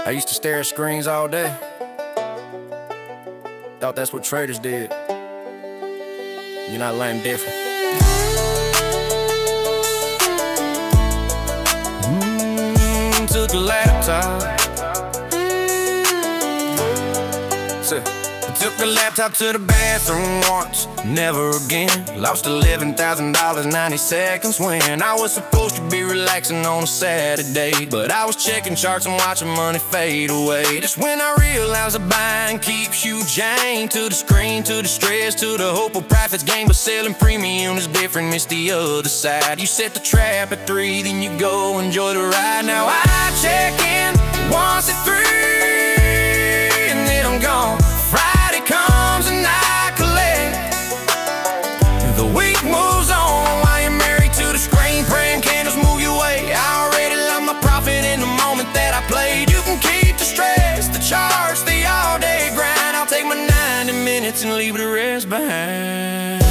I used to stare at screens all day. Thought that's what traders did. You're not lame different. Took a laptop. Took the laptop to the bathroom once, never again. Lost $11,000, 90 seconds when I was supposed to be relaxing on a Saturday, but I was checking charts and watching money fade away. Just when I realized the buying keeps you chained to the screen, to the stress, to the hope of profits gained, but selling premium is different, miss the other side. You set the trap at 3, then you go enjoy the ride. Now I check in once at 3, and then I'm gone. Friday comes and I collect. The week moves on while you're married to the screen, praying candles move your way. I already love my profit in the moment that I played. You can keep the stress, the charge, the all-day grind. I'll take my 90 minutes and leave the rest behind.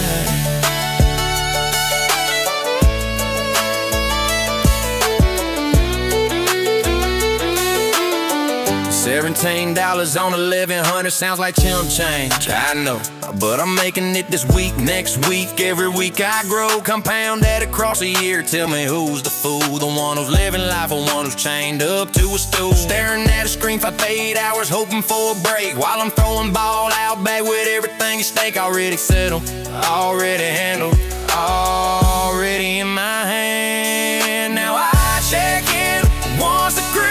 $17 on 1,100 sounds like chump change, I know, but I'm making it this week, next week, every week I grow. Compound that across a year, tell me who's the fool? The one who's living life or one who's chained up to a stool, staring at a screen for 8 hours, hoping for a break, while I'm throwing ball out back with everything at stake. Already settled, already handled, already in my hand. Now I check in once a green,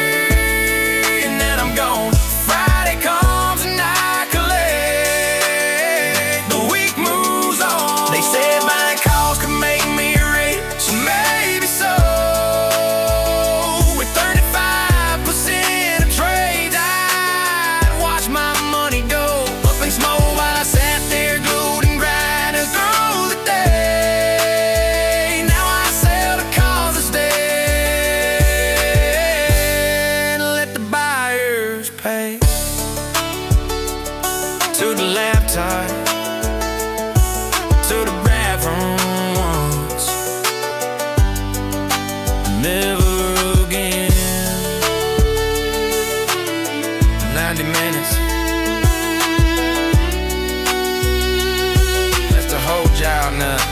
gone. Friday comes and I collect. The week moves on. They said buying cars could make me rich, so maybe so. With 35% of trades, I'd watch my money go up in smoke while I sat there glued and grinding through the day. Now I sell the cars instead and let the buyers pay. To the laptop, to the bathroom once, never again. 90 minutes, that's the whole job now.